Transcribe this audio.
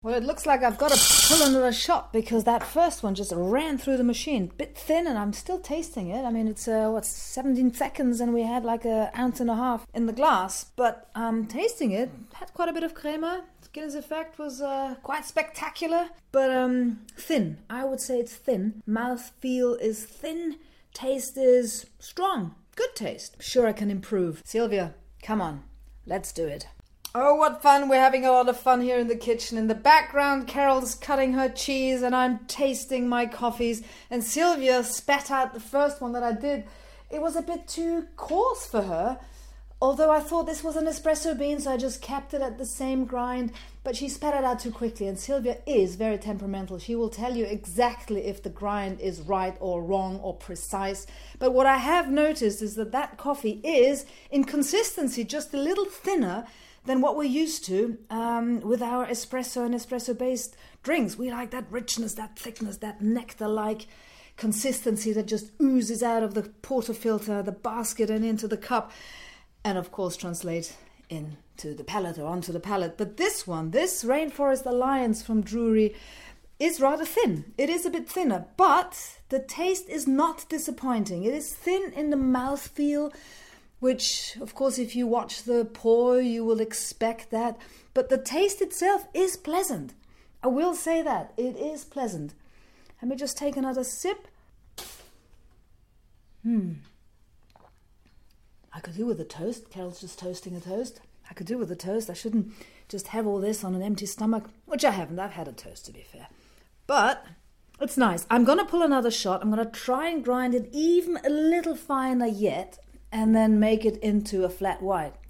Well, it looks like I've got to pull another shot because that first one just ran through the machine. Bit thin, and I'm still tasting it. I mean, it's 17 seconds, and we had like 1.5 ounces in the glass. But tasting it, had quite a bit of crema. Guinness effect was quite spectacular, but thin. I would say it's thin. Mouthfeel is thin. Taste is strong. Good taste. Sure, I can improve. Sylvia, come on, let's do it. Oh, what fun. We're having a lot of fun here in the kitchen. In the background, Carol's cutting her cheese and I'm tasting my coffees. And Sylvia spat out the first one that I did. It was a bit too coarse for her. Although I thought this was an espresso bean, so I just kept it at the same grind. But she spat it out too quickly. And Sylvia is very temperamental. She will tell you exactly if the grind is right or wrong or precise. But what I have noticed is that coffee is, in consistency, just a little thinner than what we're used to with our espresso and espresso-based drinks. We like that richness, that thickness, that nectar-like consistency that just oozes out of the portafilter, the basket and into the cup. And of course translate into the palate or onto the palate. But this one, this Rainforest Alliance from Drewry, is rather thin. It is a bit thinner, but the taste is not disappointing. It is thin in the mouthfeel, which, of course, if you watch the pour, you will expect that. But the taste itself is pleasant. I will say that. It is pleasant. Let me just take another sip. I could do with a toast. Carol's just toasting a toast. I could do with a toast. I shouldn't just have all this on an empty stomach, which I haven't. I've had a toast, to be fair. But it's nice. I'm going to pull another shot. I'm going to try and grind it even a little finer yet, and then make it into a flat white.